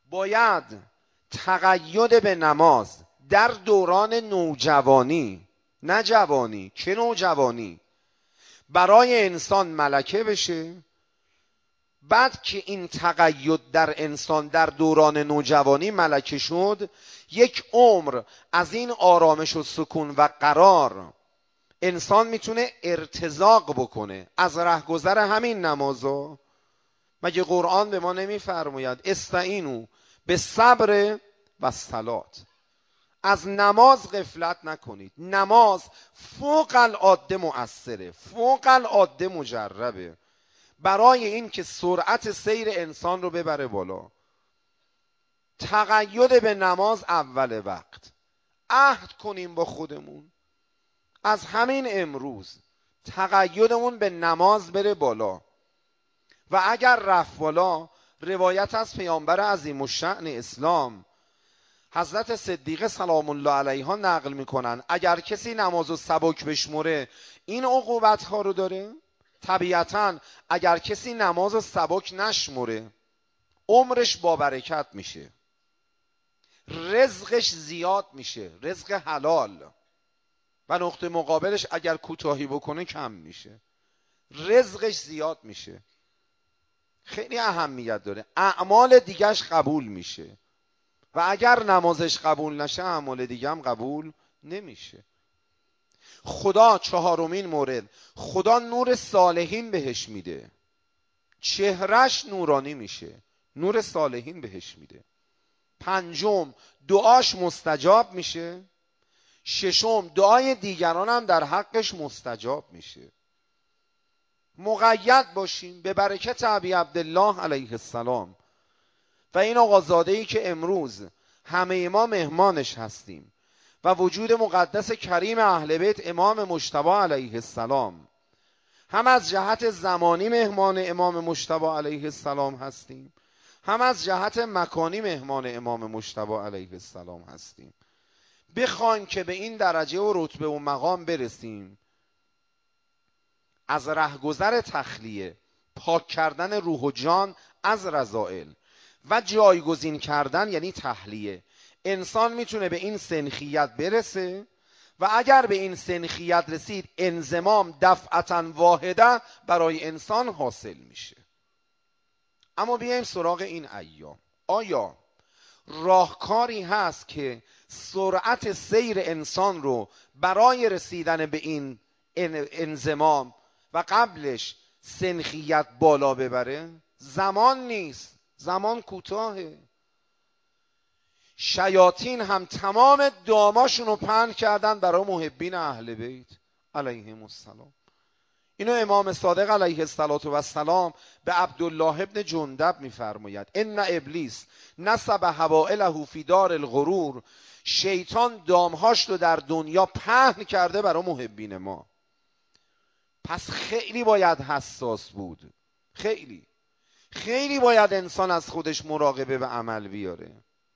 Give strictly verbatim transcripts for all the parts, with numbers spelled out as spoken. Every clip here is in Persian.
باید تقید به نماز در دوران نوجوانی، نه جوانی، که نوجوانی، برای انسان ملکه بشه. بعد که این تقید در انسان در دوران نوجوانی ملکه شد، یک عمر از این آرامش و سکون و قرار انسان میتونه ارتزاق بکنه از رهگذر همین نمازو. مگه قرآن به ما نمیفرماید استعینوا بالصبر والصلاة؟ از نماز غفلت نکنید. نماز فوق العاده مؤثره، فوق العاده مجربه برای این که سرعت سیر انسان رو ببره بالا. تقید به نماز اول وقت. عهد کنیم با خودمون از همین امروز تقیدمون به نماز بره بالا. و اگر رفت بالا، روایت از پیامبر عظیم الشأن اسلام حضرت صدیقه سلام الله علیها نقل میکنن اگر کسی نمازو سبک بشمره این عقوبت ها رو داره. طبیعتاً اگر کسی نمازو سبک نشمره عمرش با برکت میشه، رزقش زیاد میشه، رزق حلال. و نقطه مقابلش اگر کوتاهی بکنه کم میشه، رزقش زیاد میشه. خیلی اهمیت داره. اعمال دیگهش قبول میشه و اگر نمازش قبول نشه اعمال دیگه هم قبول نمیشه. خدا چهارمین مورد، خدا نور صالحین بهش میده، چهرش نورانی میشه، نور صالحین بهش میده. پنجم، دعاش مستجاب میشه. ششم، دعای دیگران هم در حقش مستجاب میشه. مقید باشیم به برکت ابی عبدالله علیه السلام و این آقازاده‌ای که امروز همه ما مهمانش هستیم و وجود مقدس کریم اهل بیت امام مجتبی علیه السلام، هم از جهت زمانی مهمان امام مجتبی علیه السلام هستیم، هم از جهت مکانی مهمان امام مجتبی علیه السلام هستیم. بخوایم که به این درجه و رتبه و مقام برسیم، از رهگذر تخلیه، پاک کردن روح و جان از رذائل و جایگزین کردن یعنی تحلیه، انسان میتونه به این سنخیت برسه و اگر به این سنخیت رسید انضمام دفعتا واحده برای انسان حاصل میشه. اما بیایم سراغ این ایام. آیا راهکاری هست که سرعت سیر انسان رو برای رسیدن به این انضمام و قبلش سنخیت بالا ببره؟ زمان نیست، زمان کوتاهه. شیاطین هم تمام داماشون رو پهن کردن برای محبین اهل بیت علیهم السلام. اینو امام صادق علیه السلام به عبدالله ابن جندب میفرماید ان ابلیس نصب حوائله فی دار الغرور. شیطان دامهاش رو در دنیا پهن کرده برای محبین ما. پس خیلی باید حساس بود، خیلی خیلی باید انسان از خودش مراقبه و عمل بیاره.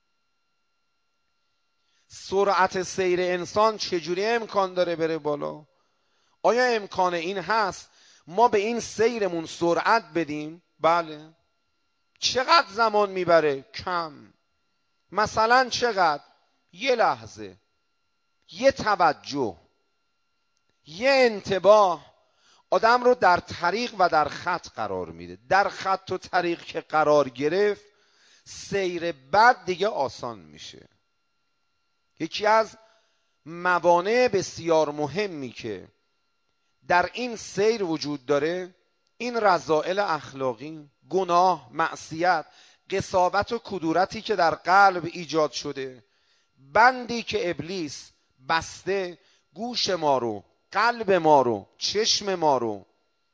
سرعت سیر انسان چجوری امکان داره بره بالا؟ آیا امکان این هست ما به این سیرمون سرعت بدیم؟ بله. چقدر زمان میبره؟ کم. مثلا چقدر؟ یه لحظه، یه توجه، یه انتباه آدم رو در طریق و در خط قرار میده. در خط و طریق که قرار گرفت سیر بعد دیگه آسان میشه. یکی از موانع بسیار مهمی که در این سیر وجود داره این رذائل اخلاقی، گناه، معصیت، قساوت و کدورتی که در قلب ایجاد شده، بندی که ابلیس بسته گوش ما رو، قلب ما رو، چشم ما رو.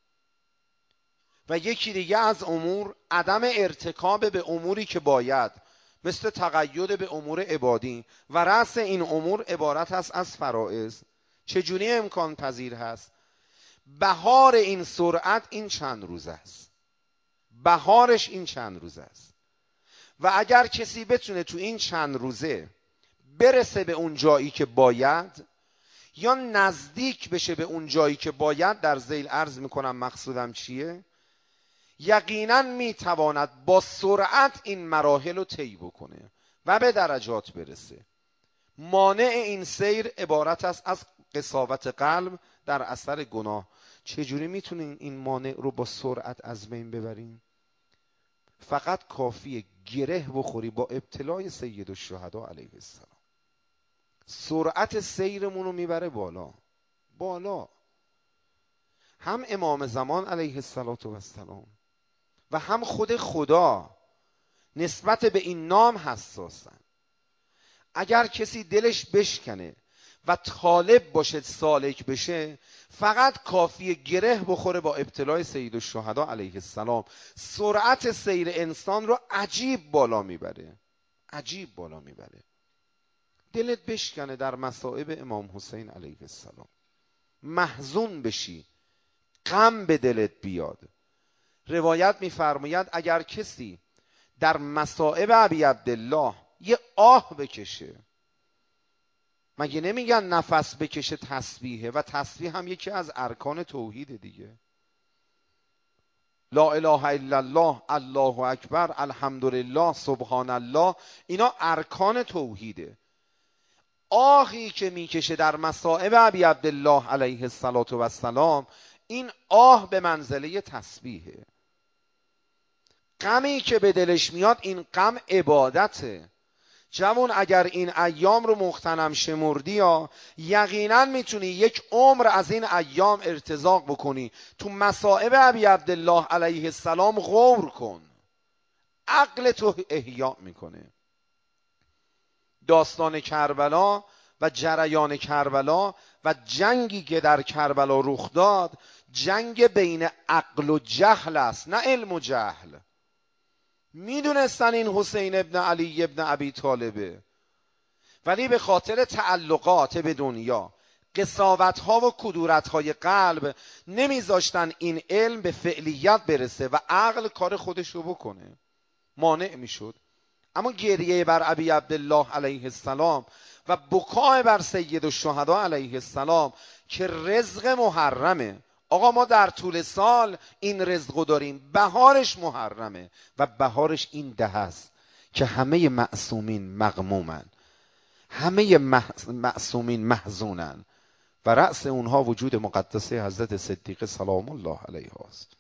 و یکی دیگه از امور عدم ارتکاب به اموری که باید، مثل تقید به امور عبادی و رأس این امور عبارت هست از فرائض. چجوری امکان پذیر هست؟ بهار این سرعت این چند روز است، بهارش این چند روز است و اگر کسی بتونه تو این چند روزه برسه به اون جایی که باید یا نزدیک بشه به اون جایی که باید، در ذیل عرض میکنم مقصودم چیه، یقینا میتواند با سرعت این مراحل رو طی بکنه و به درجات برسه. مانع این سیر عبارت است از قساوت قلب در اثر گناه. چجوری میتونیم این مانع رو با سرعت از بین ببریم؟ فقط کافیه گره بخوری با ابتلای سید الشهدا علیه السلام. سرعت سیرمون رو میبره بالا بالا. هم امام زمان علیه السلام و هم خود خدا نسبت به این نام حساسن. اگر کسی دلش بشکنه و طالب باشه سالک بشه، فقط کافیه گره بخوره با ابتلای سید الشهدا علیه السلام. سرعت سیر انسان رو عجیب بالا میبره، عجیب بالا میبره. دلت بشکنه در مصائب امام حسین علیه السلام، محزون بشی، غم به دلت بیاد. روایت میفرماید اگر کسی در مصائب ابی عبدالله یه آه بکشه، مگه نمیگن نفس بکشه تسبیحه؟ و تسبیح هم یکی از ارکان توحیده دیگه. لا اله الا الله، الله اکبر، الحمدلله، سبحان الله، اینا ارکان توحیده. آهی که میکشه در مصائب ابی عبدالله علیه السلام، این آه به منزله تسبیحه. غمی که به دلش میاد، این غم عبادته. جوان اگر این ایام رو مغتنم شمردی یا یقینا میتونی یک عمر از این ایام ارتزاق بکنی. تو مصائب ابی عبدالله علیه السلام غور کن، عقل تو احیا میکنه. داستان کربلا و جریان کربلا و جنگی که در کربلا رخ داد، جنگ بین عقل و جهل است، نه علم و جهل. میدونستن این حسین ابن علی ابن ابی طالبه، ولی به خاطر تعلقات به دنیا، قساوت ها و کدورت های قلب، نمیذاشتن این علم به فعلیت برسه و عقل کار خودش رو بکنه، مانع میشد. اما گریه بر ابی عبدالله علیه السلام و بکای بر سید الشهدا علیه السلام که رزق محرمه. آقا ما در طول سال این رزقو داریم، بهارش محرمه و بهارش این ده است که همه معصومین مغمومن، همه معصومین محزونن و رأس اونها وجود مقدسه حضرت صدیقه سلام الله علیه است.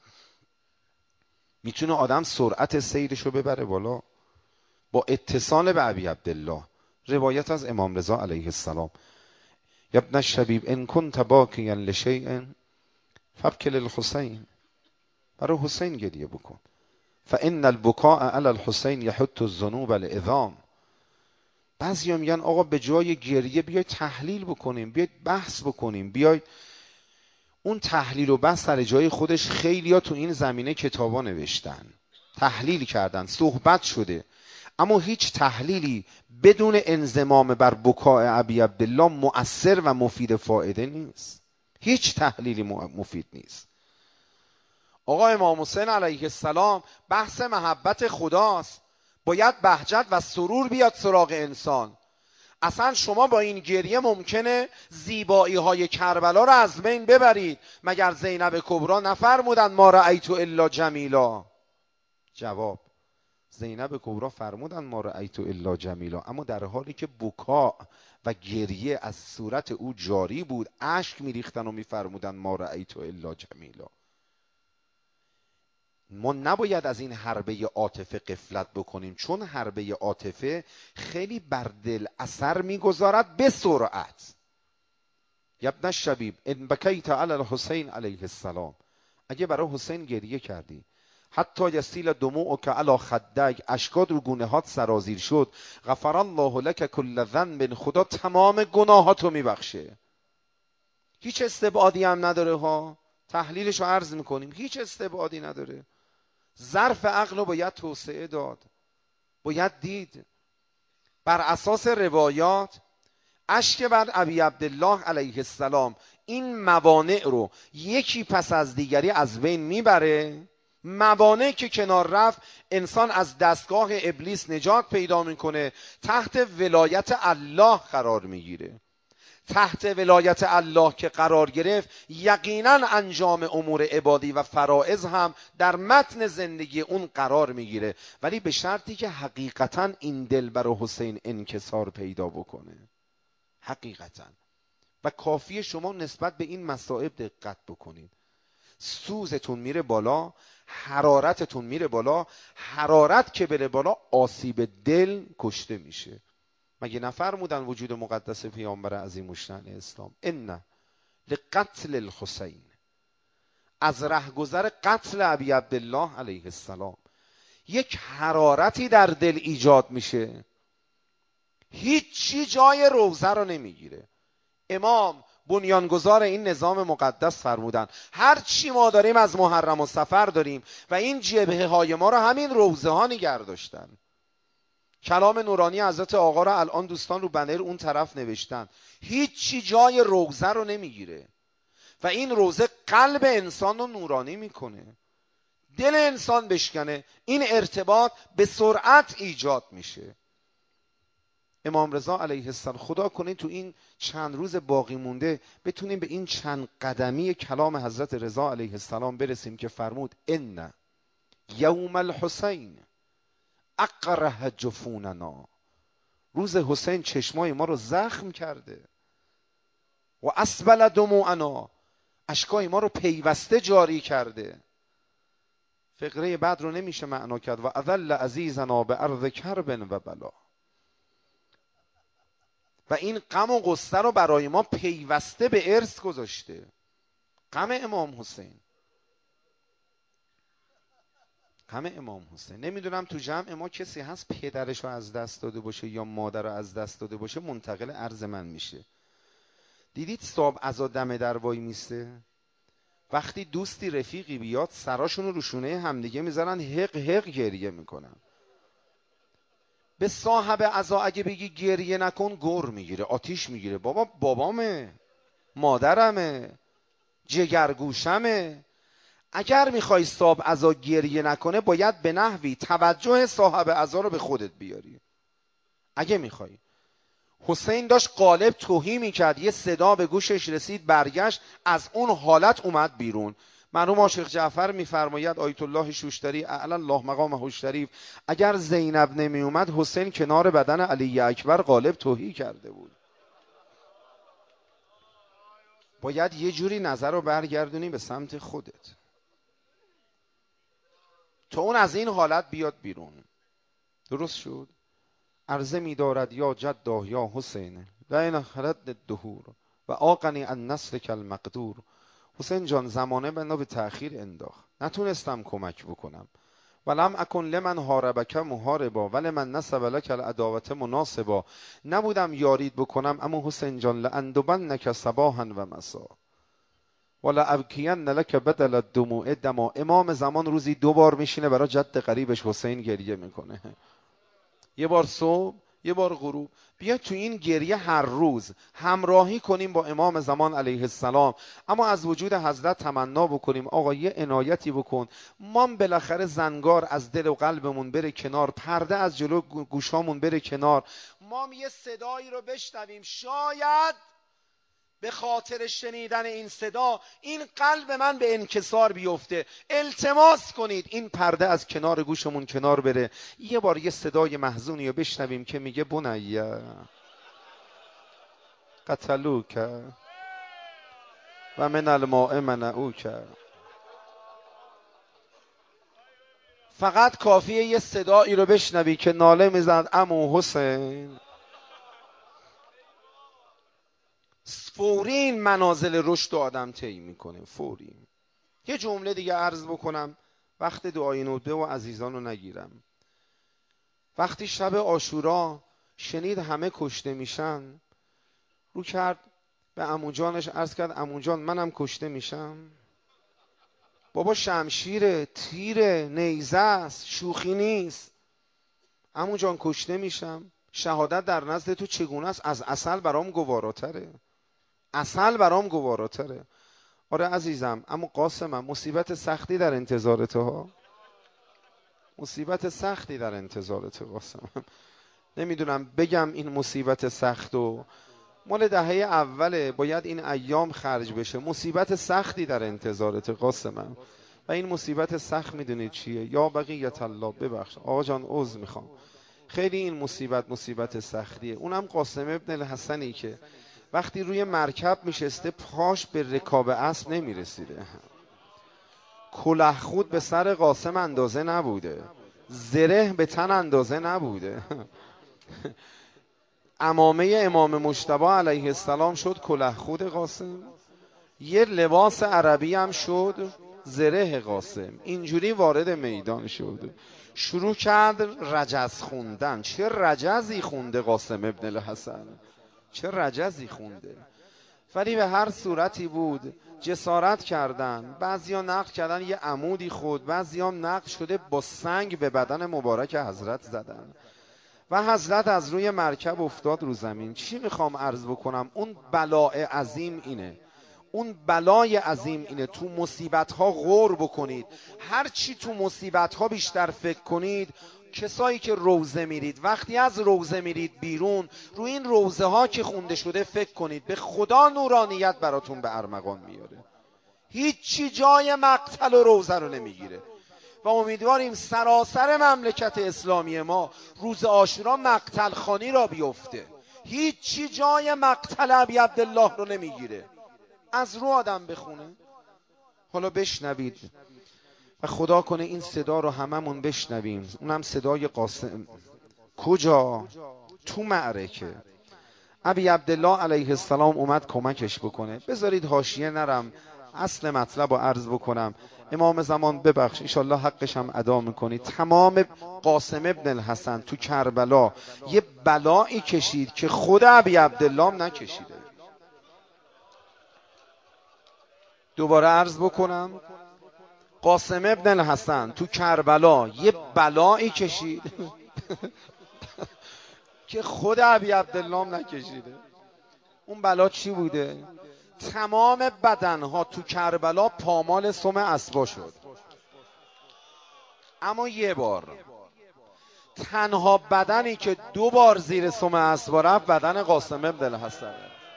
میتونه آدم سرعت سیرشو ببره بالا با اتصال به ابی عبدالله. روایت از امام رضا علیه السلام: یا ابن الشبیب ان کنت باکیا لشیء فابکی للحسین، برای حسین گریه بکن. فان البکاء علی الحسین یحط الذنوب العظام. بعضیا میگن آقا به جای گریه بیاید تحلیل بکنیم، بیاید بحث بکنیم، بیاید. اون تحلیل و بحث سر جای خودش، خیلیا تو این زمینه کتابا نوشتن، تحلیل کردن، صحبت شده، اما هیچ تحلیلی بدون انضمام بر بکاء ابی عبدالله مؤثر و مفید فایده نیست. هیچ تحلیلی مفید نیست. آقا امام حسین علیه السلام بحث محبت خداست، باید بهجت و سرور بیاد سراغ انسان. اصلا شما با این گریه ممکنه زیبایی های کربلا رو از بین ببرید. مگر زینب کبرا نفرمودن ما رأیت الا جمیلا؟ جواب: زینب کبرا فرمودن ما رأیت الا جمیلا، اما در حالی که بکا و گریه از صورت او جاری بود، اشک میریختن و میفرمودن ما رأیت الا جمیلا. ما نباید از این حربه عاطفه غفلت بکنیم، چون حربه عاطفه خیلی بر دل اثر میگذارد به سرعت. یا ابن الشبیب ان بکیت علی الحسین علیه السلام، اگه برای حسین گریه کردی، حتی یسیل دموعک علی خدک، اشکات رو گونه هات سرازیر شد، غفر الله لک کل ذنب، خدا تمام گناهاتو میبخشه. هیچ استبعادی هم نداره ها، تحلیلشو عرض میکنیم، هیچ استبعادی نداره. ظرف عقل رو باید توسعه داد، باید دید. بر اساس روایات اشک بر ابی عبدالله علیه السلام این موانع رو یکی پس از دیگری از بین میبره. موانع که کنار رفت، انسان از دستگاه ابلیس نجات پیدا میکنه، تحت ولایت الله قرار میگیره. تحت ولایت الله که قرار گرفت، یقینا انجام امور عبادی و فرائض هم در متن زندگی اون قرار میگیره، ولی به شرطی که حقیقتا این دلبر حسین انکسار پیدا بکنه. حقیقتا. و کافیه شما نسبت به این مسائل دقت بکنید. سوزتون میره بالا، حرارتتون میره بالا. حرارت که بره بالا، آسیب دل کشته میشه. مگه نفرمودن وجود مقدس پیامبر عظیم الشأن اسلام ان لقتل الحسین، از رهگذر قتل ابی عبدالله علیه السلام یک حرارتی در دل ایجاد میشه، هیچی جای روزه رو نمیگیره. امام بنیانگذار این نظام مقدس فرمودن هر چی ما داریم از محرم و صفر داریم و این جبهه های ما رو همین روزه ها نگه داشتن. کلام نورانی حضرت آقا رو الان دوستان رو بنر اون طرف نوشتن، هیچی جای روزه رو نمیگیره و این روزه قلب انسان رو نورانی میکنه، دل انسان بشکنه، این ارتباط به سرعت ایجاد میشه. امام رضا علیه السلام، خدا کنه تو این چند روز باقی مونده بتونیم به این چند قدمی کلام حضرت رضا علیه السلام برسیم که فرمود ان یوم الحسین اقرح جفوننا، روز حسین چشمای ما رو زخم کرده، و اسبل دموعنا، اشکای ما رو پیوسته جاری کرده. فقره بعد رو نمیشه معنا کرد. و اذل عزیزنا به ارض کرب و بلا، و این غم و غصه رو برای ما پیوسته به ارث گذاشته. غم امام حسین، غم امام حسین. نمیدونم تو جمع ما کسی هست پدرش رو از دست داده باشه یا مادر رو از دست داده باشه، منتقل عرض من میشه. دیدید صاحب عزا دم در وای میسته، وقتی دوستی رفیقی بیاد سراشون رو روشونه همدیگه میذارن، حق حق گریه میکنن. به صاحب عزا اگه بگی گریه نکن گر میگیره، آتیش میگیره. بابا بابامه، مادرمه، جگرگوشمه. اگر میخوای صاحب عزا گریه نکنه باید به نحوی توجه صاحب عزا رو به خودت بیاری. اگه میخوای. حسین داشت قالب توهی میکرد، یه صدا به گوشش رسید، برگشت، از اون حالت اومد بیرون. مرحوم عاشق جعفر میفرماید آیت الله شوشتری اعلی الله مقامه شریف، اگر زینب نمی اومد حسین کنار بدن علی اکبر قالب توهی کرده بود. باید یه جوری نظر رو برگردونی به سمت خودت تا اون از این حالت بیاد بیرون. درست شد؟ عرضه می دارد یا جدا یا حسین لئن خلت الدهور و آقنی ان نسلک المقدور. حسین جان زمانه بنا به تأخیر انداخت، نتونستم کمک بکنم. ولم اکن لمن حاربک محاربا ولمن نصب لک العداوة مناصبا، نبودم یارید بکنم اما حسین جان لاندبنک صباحا و مسا ولا ابکین لک بدل الدموع دما. امام زمان روزی دو بار میشینه برای جد قریبش حسین گریه میکنه، یه بار صبح یه بار غروب. بیا تو این گریه هر روز همراهی کنیم با امام زمان علیه السلام، اما از وجود حضرت تمنا بکنیم آقا یه عنایتی بکن، ما بالاخره زنگار از دل و قلبمون بره کنار، پرده از جلو گوشامون بره کنار، ما یه صدایی رو بشنویم، شاید به خاطر شنیدن این صدا این قلب من به انکسار بیفته. التماس کنید این پرده از کنار گوشمون کنار بره، یه بار یه صدای محزونی رو بشنویم که میگه بنیه قتلوک و من الماء منعوک. فقط کافیه یه صدایی رو بشنوی که ناله میزد عمو حسین، فوری این منازل رشد آدم طی میکنه. فوری. یه جمله دیگه عرض بکنم وقت دعای ندبه و عزیزان رو نگیرم. وقتی شب عاشورا شنید همه کشته میشن، رو کرد به عمو جانش عرض کرد عمو جان منم کشته میشم؟ بابا شمشیره، تیره، نیزه است، شوخی نیست. عمو جان کشته میشم؟ شهادت در نزد تو چگونه است؟ از عسل برام گواراتره، عسل برام گواراتره. آره عزیزم، اما قاسمم مصیبت سختی در انتظارته ها، مصیبت سختی در انتظارته قاسمم. نمیدونم بگم این مصیبت سخت و مال دهه اوله، باید این ایام خرج بشه. مصیبت سختی در انتظارت قاسمم و این مصیبت سخت میدونید چیه؟ یا بقیت الله، ببخش آقا جان عذر میخوام، خیلی این مصیبت مصیبت سختیه. اونم قاسم ابن الحسنی که وقتی روی مرکب میشسته پاش به رکاب اسب نمیرسیده، کلاه خود به سر قاسم اندازه نبوده، زره به تن اندازه نبوده. عمامه امام مجتبی علیه السلام شد کلاه خود قاسم، یه لباس عربی هم شد زره قاسم. اینجوری وارد میدان شد، شروع کرد رجز خوندن. چه رجزی خونده قاسم ابن الحسن، چه رجزی خونده. ولی به هر صورتی بود جسارت کردن. بعضیا نقل کردن یه عمودی خود، بعضیا نقل شده با سنگ به بدن مبارک حضرت زدن و حضرت از روی مرکب افتاد رو زمین. چی میخوام عرض بکنم؟ اون بلاء عظیم اینه، اون بلای عظیم اینه تو مصیبت ها غور بکنید. هر چی تو مصیبت ها بیشتر فکر کنید، کسایی که روزه میرید وقتی از روزه میرید بیرون، رو این روزه ها که خونده شده فکر کنید، به خدا نورانیت براتون به ارمغان میاره. هیچی جای مقتل و روزه رو نمیگیره و امیدواریم سراسر مملکت اسلامی ما روز عاشورا مقتل خانی را بیفته. هیچی جای مقتل ابی عبدالله رو نمیگیره. از رو آدم بخونه. حالا بشنوید و خدا کنه این صدا رو هممون بشنویم. اونم صدای قاسم. کجا؟ تو معرکه. ابی عبدالله علیه السلام اومد کمکش بکنه. بذارید حاشیه نرم، اصل مطلب رو عرض بکنم. امام زمان ببخش انشالله حقش هم ادا میکنید. تمام قاسم ابن الحسن تو کربلا یه بلایی کشید که خود ابی عبدالله نکشیده. دوباره عرض بکنم، قاسم ابن الحسن تو کربلا یه بلایی کشید که خود ابی عبدالله نکشیده. اون بلا چی بوده؟ تمام بدنها تو کربلا پامال سم اسبا شد، اما یه بار تنها بدنی که دو بار زیر سم اسبا رفت بدن قاسم ابن الحسن.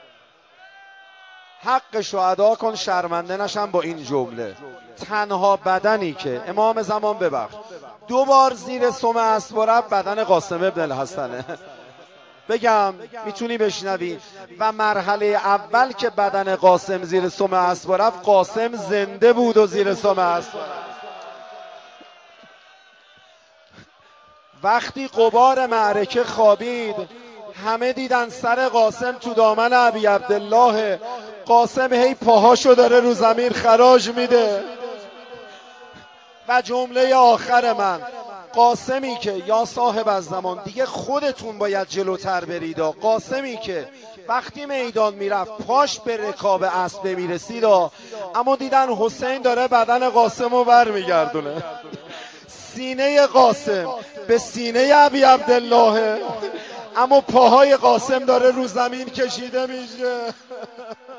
حقشو ادا کن، شرمنده نشم با این جمله. تنها بدنی که امام زمان ببخش دو بار زیر سم اسبا رفت بدن قاسم ابن الحسنه. بگم میتونی بشنوی. و مرحله اول که بدن قاسم زیر سم اسبا رفت، قاسم زنده بود و زیر سم اسبا رفت. وقتی غبار معرکه خوابید، همه دیدن سر قاسم تو دامن ابی عبدالله. قاسم هی پاهاشو داره رو زمین خراج میده. و جمله آخر من، قاسمی که یا صاحب از زمان دیگه خودتون باید جلوتر برید، قاسمی که وقتی میدان میرفت پاش به رکاب اسب میرسید، اما دیدن حسین داره بدن قاسم رو بر میگردونه. سینه قاسم به سینه ابی عبدالله، اما پاهای قاسم داره رو زمین کشیده میشه.